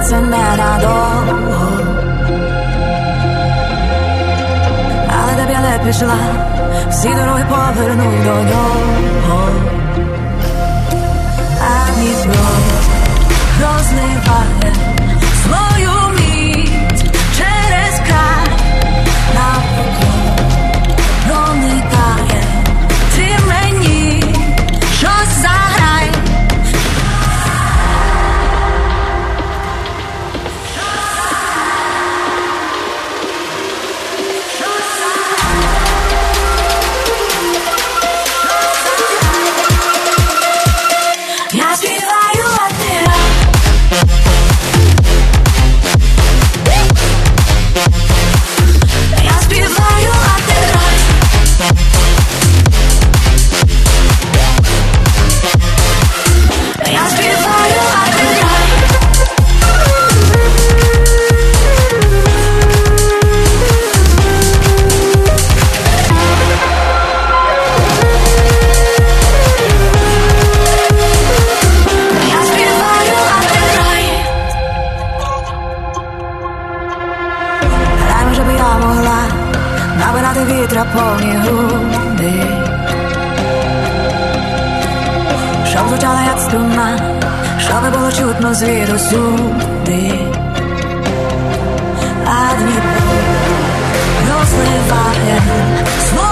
це ненадовго, але де б я не пішла, всі дороги повернуть до нього. А Дніпро розливає свою міць через край, навколо проникає. Ти мені щось заграй. Я співаю, а ти я співаю, а ти грай. Я співаю, а ти грай. Я співаю, а ти грай. Грай, може би я могла набирати вітра повні груди, щоб звучала як струна, щоб було чутно звідусюди. А Дніпро розливає свою